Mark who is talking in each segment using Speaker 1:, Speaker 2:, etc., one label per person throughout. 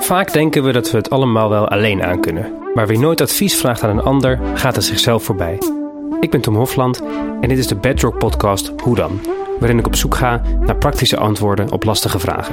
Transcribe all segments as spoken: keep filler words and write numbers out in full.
Speaker 1: Vaak denken we dat we het allemaal wel alleen aankunnen. Maar wie nooit advies vraagt aan een ander, gaat er zichzelf voorbij. Ik ben Tom Hofland en dit is de Bedrock podcast Hoe dan? Waarin ik op zoek ga naar praktische antwoorden op lastige vragen.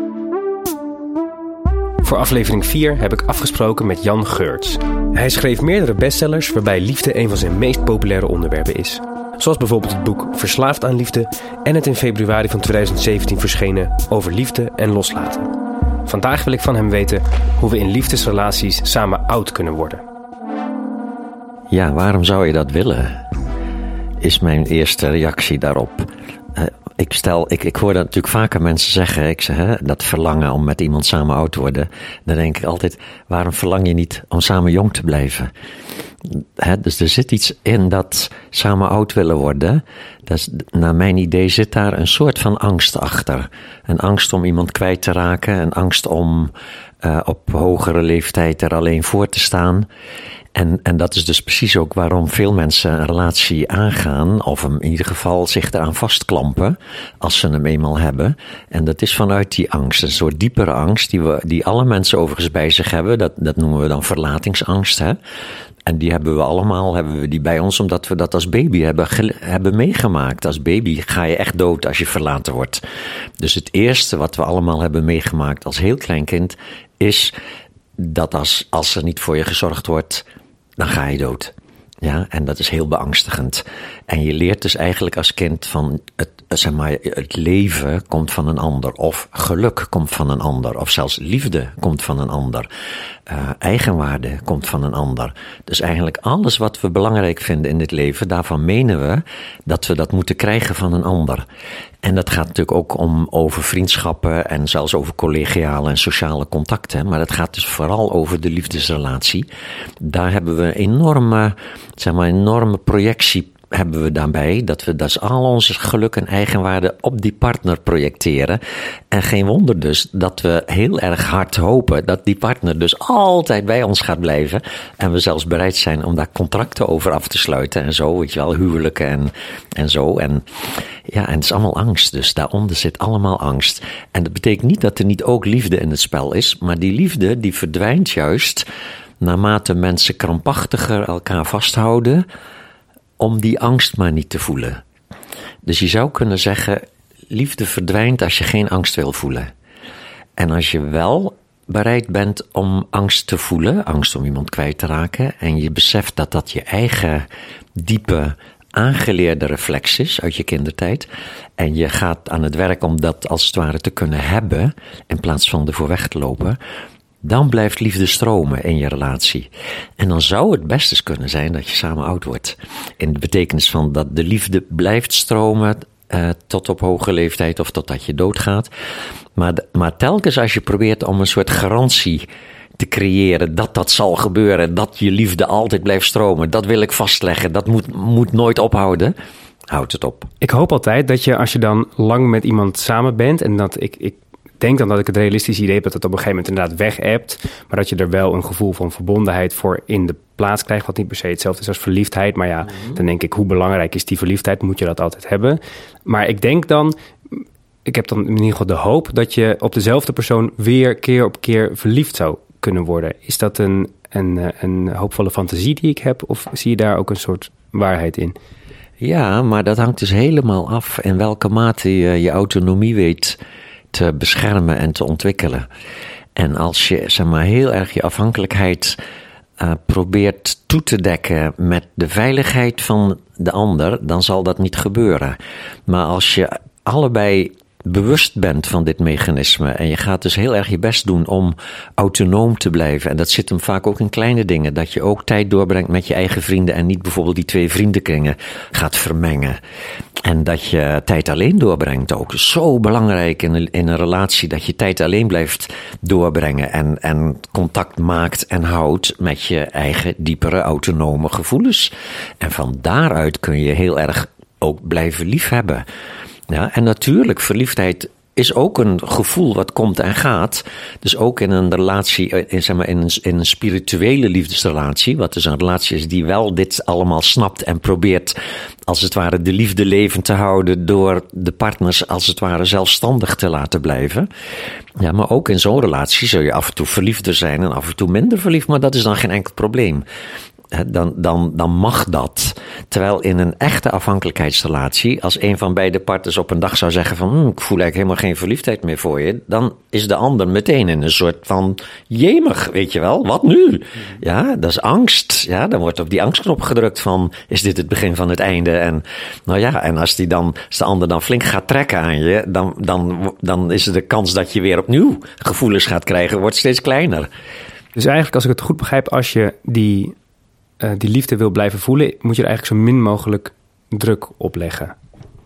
Speaker 1: Voor aflevering vier heb ik afgesproken met Jan Geurts. Hij schreef meerdere bestsellers waarbij liefde een van zijn meest populaire onderwerpen is. Zoals bijvoorbeeld het boek Verslaafd aan Liefde en het in februari van twintig zeventien verschenen Over Liefde en Loslaten. Vandaag wil ik van hem weten hoe we in liefdesrelaties samen oud kunnen worden.
Speaker 2: Ja, waarom zou je dat willen? Is mijn eerste reactie daarop. Uh, ik stel, ik, ik hoor dat natuurlijk vaker mensen zeggen, ik zeg, hè, dat verlangen om met iemand samen oud te worden. Dan denk ik altijd, waarom verlang je niet om samen jong te blijven? Hè, dus er zit iets in dat samen oud willen worden. Dat is, naar mijn idee zit daar een soort van angst achter. Een angst om iemand kwijt te raken. Een angst om uh, op hogere leeftijd er alleen voor te staan. En, en dat is dus precies ook waarom veel mensen een relatie aangaan, of hem in ieder geval zich eraan vastklampen, als ze hem eenmaal hebben. En dat is vanuit die angst, een soort diepere angst, die, we, die alle mensen overigens bij zich hebben. Dat, dat noemen we dan verlatingsangst, hè. En die hebben we allemaal, hebben we die bij ons, omdat we dat als baby hebben, ge, hebben meegemaakt. Als baby ga je echt dood als je verlaten wordt. Dus het eerste wat we allemaal hebben meegemaakt als heel klein kind, is dat als, als er niet voor je gezorgd wordt, dan ga je dood. Ja, en dat is heel beangstigend. En je leert dus eigenlijk als kind van het, zeg maar, het leven komt van een ander. Of geluk komt van een ander. Of zelfs liefde komt van een ander. Uh, eigenwaarde komt van een ander. Dus eigenlijk alles wat we belangrijk vinden in dit leven, daarvan menen we dat we dat moeten krijgen van een ander. En dat gaat natuurlijk ook om over vriendschappen en zelfs over collegiale en sociale contacten. Maar het gaat dus vooral over de liefdesrelatie. Daar hebben we een enorme, zeg maar, enorme projectie hebben we daarbij, dat we dus al onze geluk en eigenwaarde op die partner projecteren. En geen wonder dus dat we heel erg hard hopen dat die partner dus altijd bij ons gaat blijven. En we zelfs bereid zijn om daar contracten over af te sluiten en zo, weet je wel, huwelijken en, en zo. En ja, en het is allemaal angst, dus daaronder zit allemaal angst. En dat betekent niet dat er niet ook liefde in het spel is, maar die liefde die verdwijnt juist naarmate mensen krampachtiger elkaar vasthouden om die angst maar niet te voelen. Dus je zou kunnen zeggen, liefde verdwijnt als je geen angst wil voelen. En als je wel bereid bent om angst te voelen, angst om iemand kwijt te raken, en je beseft dat dat je eigen diepe aangeleerde reflex is uit je kindertijd, en je gaat aan het werk om dat als het ware te kunnen hebben, in plaats van ervoor weg te lopen, dan blijft liefde stromen in je relatie. En dan zou het best eens kunnen zijn dat je samen oud wordt. In de betekenis van dat de liefde blijft stromen uh, tot op hoge leeftijd of totdat je doodgaat. Maar, maar telkens als je probeert om een soort garantie te creëren dat dat zal gebeuren, dat je liefde altijd blijft stromen, dat wil ik vastleggen, dat moet, moet nooit ophouden, houdt het op.
Speaker 1: Ik hoop altijd dat je, als je dan lang met iemand samen bent, en dat ik... ik Ik denk dan dat ik het realistische idee heb dat het op een gegeven moment inderdaad weg-appt, maar dat je er wel een gevoel van verbondenheid voor in de plaats krijgt, wat niet per se hetzelfde is als verliefdheid. Maar ja, mm-hmm. Dan denk ik, hoe belangrijk is die verliefdheid? Moet je dat altijd hebben? Maar ik denk dan, ik heb dan in ieder geval de hoop dat je op dezelfde persoon weer keer op keer verliefd zou kunnen worden. Is dat een, een, een hoopvolle fantasie die ik heb, of zie je daar ook een soort waarheid in?
Speaker 2: Ja, maar dat hangt dus helemaal af in welke mate je je autonomie weet te beschermen en te ontwikkelen. En als je, zeg maar, heel erg je afhankelijkheid uh, probeert toe te dekken met de veiligheid van de ander, dan zal dat niet gebeuren. Maar als je allebei bewust bent van dit mechanisme en je gaat dus heel erg je best doen om autonoom te blijven, en dat zit hem vaak ook in kleine dingen, dat je ook tijd doorbrengt met je eigen vrienden en niet bijvoorbeeld die twee vriendenkringen gaat vermengen. En dat je tijd alleen doorbrengt ook. Zo belangrijk in een, in een relatie, dat je tijd alleen blijft doorbrengen en, en contact maakt en houdt met je eigen diepere autonome gevoelens. En van daaruit kun je heel erg ook blijven liefhebben. Ja, en natuurlijk, verliefdheid is ook een gevoel wat komt en gaat. Dus ook in een relatie, in, zeg maar, in, een, in een spirituele liefdesrelatie, wat dus een relatie is die wel dit allemaal snapt en probeert, als het ware, de liefde levend te houden door de partners, als het ware, zelfstandig te laten blijven. Ja, maar ook in zo'n relatie zul je af en toe verliefder zijn en af en toe minder verliefd, maar dat is dan geen enkel probleem. Dan, dan, dan mag dat. Terwijl in een echte afhankelijkheidsrelatie, als een van beide partners op een dag zou zeggen van, hm, ik voel eigenlijk helemaal geen verliefdheid meer voor je, dan is de ander meteen in een soort van, jemig, weet je wel, wat nu? Ja, dat is angst. Ja, dan wordt op die angstknop gedrukt van, is dit het begin van het einde? En nou ja, en als, die dan, als de ander dan flink gaat trekken aan je, dan, dan, dan is de kans dat je weer opnieuw gevoelens gaat krijgen, wordt steeds kleiner.
Speaker 1: Dus eigenlijk, als ik het goed begrijp, als je die Uh, die liefde wil blijven voelen, moet je er eigenlijk zo min mogelijk druk opleggen.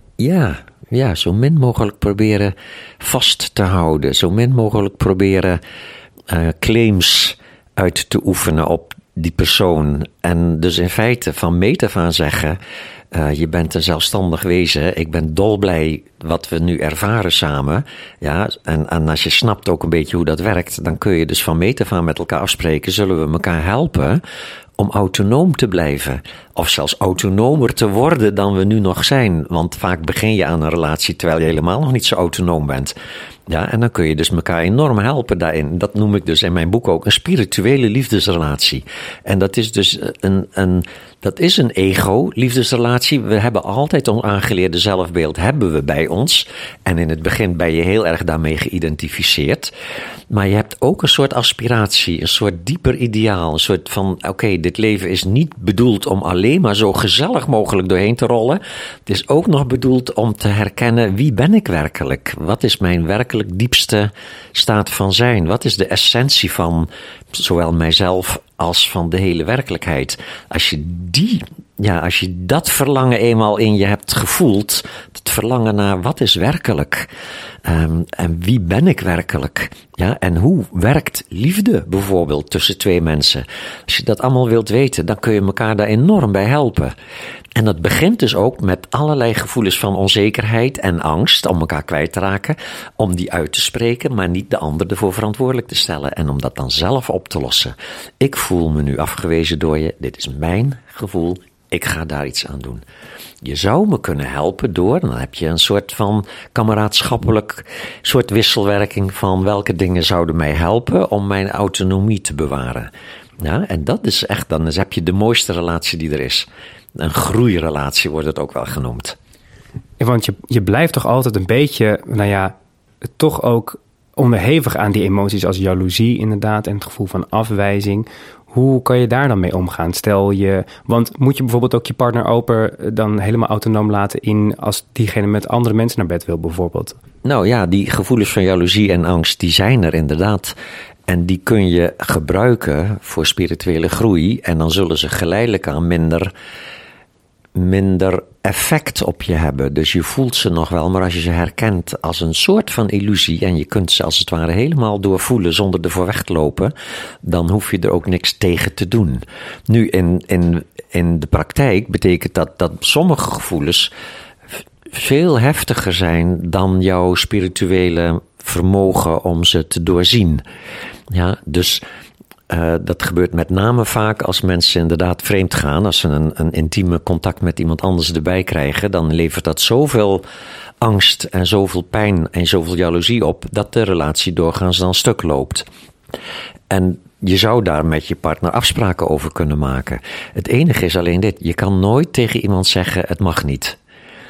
Speaker 2: Ja, ja, zo min mogelijk proberen vast te houden. Zo min mogelijk proberen uh, claims uit te oefenen op die persoon. En dus in feite van meet af aan zeggen, Uh, je bent een zelfstandig wezen. Ik ben dolblij wat we nu ervaren samen. Ja, en, en als je snapt ook een beetje hoe dat werkt, dan kun je dus van meet af aan met elkaar afspreken. Zullen we elkaar helpen om autonoom te blijven? Of zelfs autonomer te worden dan we nu nog zijn. Want vaak begin je aan een relatie terwijl je helemaal nog niet zo autonoom bent. Ja, en dan kun je dus elkaar enorm helpen daarin. Dat noem ik dus in mijn boek ook een spirituele liefdesrelatie. En dat is dus een, een, dat is een ego-liefdesrelatie. We hebben altijd ons aangeleerde zelfbeeld hebben we bij ons. En in het begin ben je heel erg daarmee geïdentificeerd. Maar je hebt ook een soort aspiratie, een soort dieper ideaal. Een soort van, oké, okay, dit leven is niet bedoeld om alleen maar zo gezellig mogelijk doorheen te rollen. Het is ook nog bedoeld om te herkennen, wie ben ik werkelijk? Wat is mijn werkelijk diepste staat van zijn? Wat is de essentie van zowel mijzelf als van de hele werkelijkheid? Als je die, ja, als je dat verlangen eenmaal in je hebt gevoeld, het verlangen naar wat is werkelijk? Um, en wie ben ik werkelijk? Ja, en hoe werkt liefde bijvoorbeeld tussen twee mensen? Als je dat allemaal wilt weten, dan kun je elkaar daar enorm bij helpen. En dat begint dus ook met allerlei gevoelens van onzekerheid en angst om elkaar kwijt te raken, om die uit te spreken, maar niet de ander ervoor verantwoordelijk te stellen en om dat dan zelf op te lossen. Ik voel me nu afgewezen door je, dit is mijn gevoel, ik ga daar iets aan doen. Je zou me kunnen helpen door, dan heb je een soort van kameraadschappelijk soort wisselwerking van welke dingen zouden mij helpen om mijn autonomie te bewaren. Ja, en dat is echt, dan heb je de mooiste relatie die er is. Een groeirelatie wordt het ook wel genoemd.
Speaker 1: Want je, je blijft toch altijd een beetje, nou ja, toch ook onderhevig aan die emoties als jaloezie inderdaad en het gevoel van afwijzing. Hoe kan je daar dan mee omgaan? Stel je, want moet je bijvoorbeeld ook je partner open dan helemaal autonoom laten in als diegene met andere mensen naar bed wil bijvoorbeeld?
Speaker 2: Nou ja, die gevoelens van jaloezie en angst, die zijn er inderdaad. En die kun je gebruiken voor spirituele groei en dan zullen ze geleidelijk aan minder, minder effect op je hebben. Dus je voelt ze nog wel, maar als je ze herkent als een soort van illusie en je kunt ze als het ware helemaal doorvoelen zonder ervoor weg te lopen, dan hoef je er ook niks tegen te doen. Nu in, in, in de praktijk betekent dat dat sommige gevoelens veel heftiger zijn dan jouw spirituele vermogen om ze te doorzien. Ja, dus uh, dat gebeurt met name vaak als mensen inderdaad vreemd gaan. Als ze een, een intieme contact met iemand anders erbij krijgen, dan levert dat zoveel angst en zoveel pijn en zoveel jaloezie op, dat de relatie doorgaans dan stuk loopt. En je zou daar met je partner afspraken over kunnen maken. Het enige is alleen dit, je kan nooit tegen iemand zeggen, het mag niet.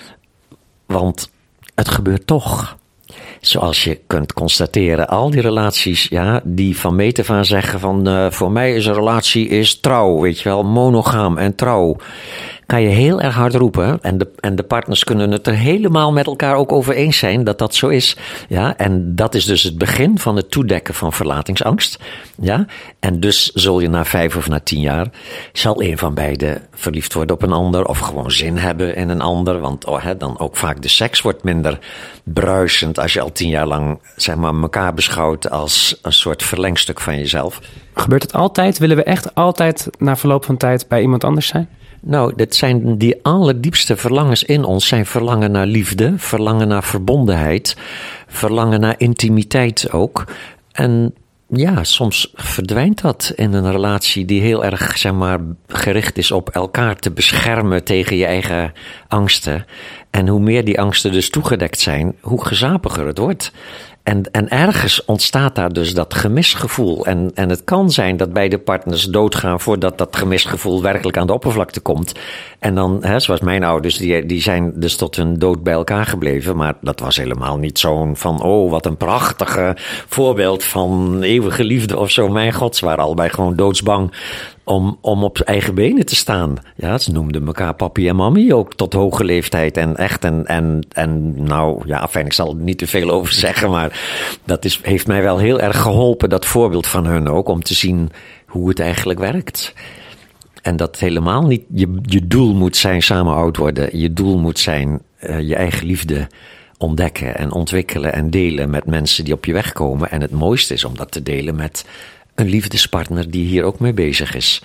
Speaker 2: Want het gebeurt toch. Zoals je kunt constateren, al die relaties, ja, die van meet af aan zeggen van, uh, voor mij is een relatie is trouw, weet je wel, monogaam en trouw. Kan je heel erg hard roepen en de, en de partners kunnen het er helemaal met elkaar ook over eens zijn dat dat zo is. Ja, en dat is dus het begin van het toedekken van verlatingsangst. Ja, en dus zul je na vijf of na tien jaar, zal een van beiden verliefd worden op een ander of gewoon zin hebben in een ander. Want oh, hè, dan ook vaak de seks wordt minder bruisend als je al tien jaar lang, zeg maar, elkaar beschouwt als een soort verlengstuk van jezelf.
Speaker 1: Gebeurt het altijd? Willen we echt altijd na verloop van tijd bij iemand anders zijn?
Speaker 2: Nou, dit zijn die allerdiepste verlangens in ons. Zijn verlangen naar liefde, verlangen naar verbondenheid, verlangen naar intimiteit ook. En ja, soms verdwijnt dat in een relatie die heel erg, zeg maar, gericht is op elkaar te beschermen tegen je eigen angsten. En hoe meer die angsten dus toegedekt zijn, hoe gezapiger het wordt. En, en ergens ontstaat daar dus dat gemisgevoel. En, en het kan zijn dat beide partners doodgaan voordat dat gemisgevoel werkelijk aan de oppervlakte komt. En dan, hè, zoals mijn ouders, die, die zijn dus tot hun dood bij elkaar gebleven. Maar dat was helemaal niet zo'n van, oh, wat een prachtige voorbeeld van eeuwige liefde of zo. Mijn god, ze waren allebei gewoon doodsbang om, om op eigen benen te staan. Ja, ze noemden elkaar papi en mami ook tot hoge leeftijd. En echt, en, en, en nou, ja, fijn, ik zal er niet te veel over zeggen, maar dat is, heeft mij wel heel erg geholpen, dat voorbeeld van hun ook, om te zien hoe het eigenlijk werkt. En dat helemaal niet je, je doel moet zijn samen oud worden. Je doel moet zijn uh, je eigen liefde ontdekken en ontwikkelen en delen met mensen die op je weg komen. En het mooiste is om dat te delen met een liefdespartner die hier ook mee bezig is.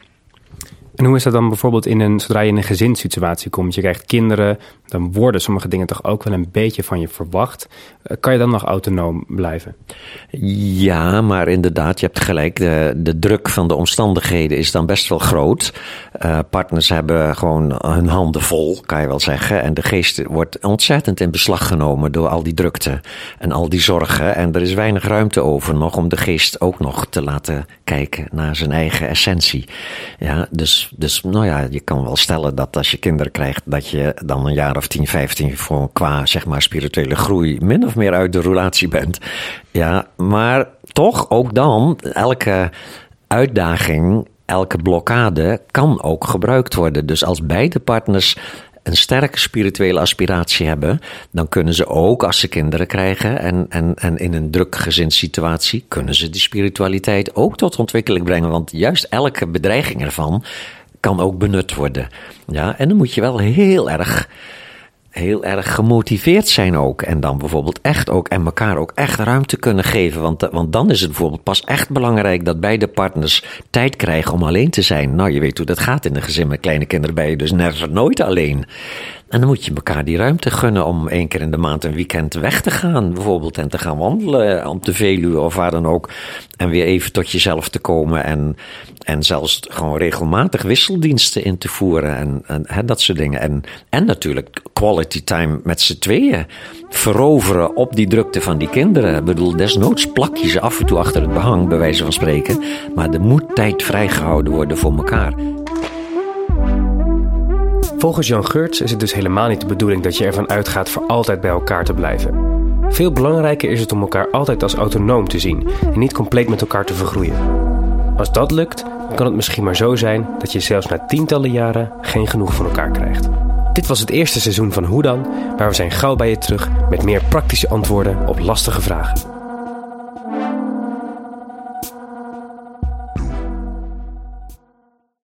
Speaker 1: En hoe is dat dan bijvoorbeeld in een, zodra je in een gezinssituatie komt, je krijgt kinderen, dan worden sommige dingen toch ook wel een beetje van je verwacht. Kan je dan nog autonoom blijven?
Speaker 2: Ja, maar inderdaad, je hebt gelijk. De, de druk van de omstandigheden is dan best wel groot. Uh, partners hebben gewoon hun handen vol, kan je wel zeggen. En de geest wordt ontzettend in beslag genomen door al die drukte en al die zorgen. En er is weinig ruimte over nog om de geest ook nog te laten kijken naar zijn eigen essentie. Ja, dus, dus nou ja, je kan wel stellen dat als je kinderen krijgt, dat je dan een jaar of tien, vijftien voor qua, zeg maar, spirituele groei min of meer uit de relatie bent. Ja, maar toch ook dan, elke uitdaging, elke blokkade kan ook gebruikt worden. Dus als beide partners een sterke spirituele aspiratie hebben, dan kunnen ze ook, als ze kinderen krijgen en, en, en in een druk gezinssituatie, kunnen ze die spiritualiteit ook tot ontwikkeling brengen. Want juist elke bedreiging ervan kan ook benut worden. Ja, en dan moet je wel heel erg heel erg gemotiveerd zijn ook. En dan bijvoorbeeld echt ook en elkaar ook echt ruimte kunnen geven. Want, want dan is het bijvoorbeeld pas echt belangrijk dat beide partners tijd krijgen om alleen te zijn. Nou, je weet hoe dat gaat in een gezin met kleine kinderen, ben je dus never nooit alleen. En dan moet je elkaar die ruimte gunnen om één keer in de maand een weekend weg te gaan, bijvoorbeeld. En te gaan wandelen op de Veluwe of waar dan ook. En weer even tot jezelf te komen. En, en zelfs gewoon regelmatig wisseldiensten in te voeren. En, en hè, dat soort dingen. En, en natuurlijk quality time met z'n tweeën. Veroveren op die drukte van die kinderen. Ik bedoel, desnoods plak je ze af en toe achter het behang, bij wijze van spreken. Maar er moet tijd vrijgehouden worden voor elkaar.
Speaker 1: Volgens Jan Geurts is het dus helemaal niet de bedoeling dat je ervan uitgaat voor altijd bij elkaar te blijven. Veel belangrijker is het om elkaar altijd als autonoom te zien en niet compleet met elkaar te vergroeien. Als dat lukt, dan kan het misschien maar zo zijn dat je zelfs na tientallen jaren geen genoeg van elkaar krijgt. Dit was het eerste seizoen van Hoe dan, maar we zijn gauw bij je terug met meer praktische antwoorden op lastige vragen.